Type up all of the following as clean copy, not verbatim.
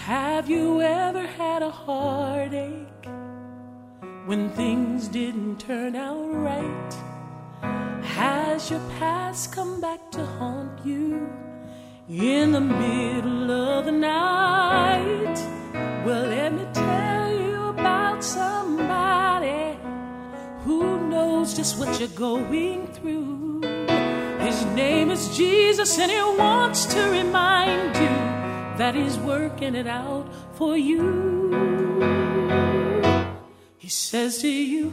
Have you ever had a heartache when things didn't turn out right? Has your past come back to haunt you in the middle of the night? Well, let me tell you about somebody who knows just what you're going through. His name is Jesus, and he wants to remind you that he's working it out for you. He says to you,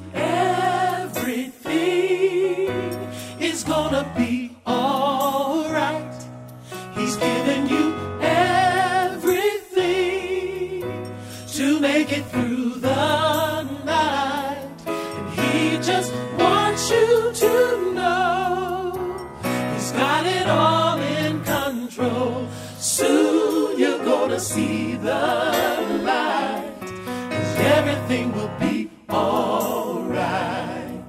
everything is gonna be all right. He's given you everything to make it through the night. And he just wants you to know he's got it all in control. Soon you're gonna see the light, and everything will be all right.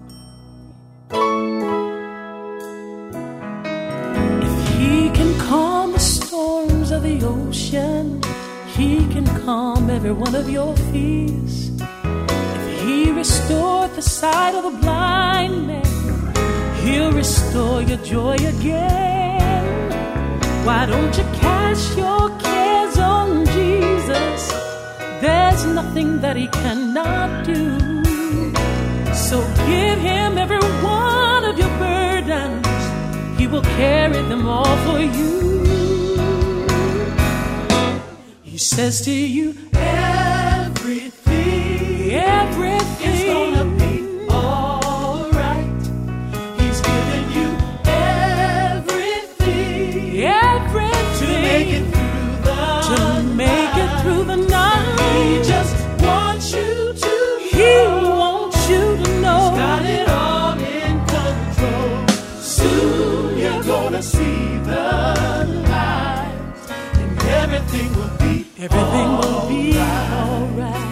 If he can calm the storms of the ocean, he can calm every one of your fears. If he restored the sight of the blind man, he'll restore your joy again. Why don't you cast your cares on Jesus? There's nothing that he cannot do. So give him every one of your burdens. He will carry them all for you. He says to you, everything is gonna be all right. He's given you everything to make it through the night. He just wants you to know he's got it all in control. Soon you're gonna see the light, and everything will be all right.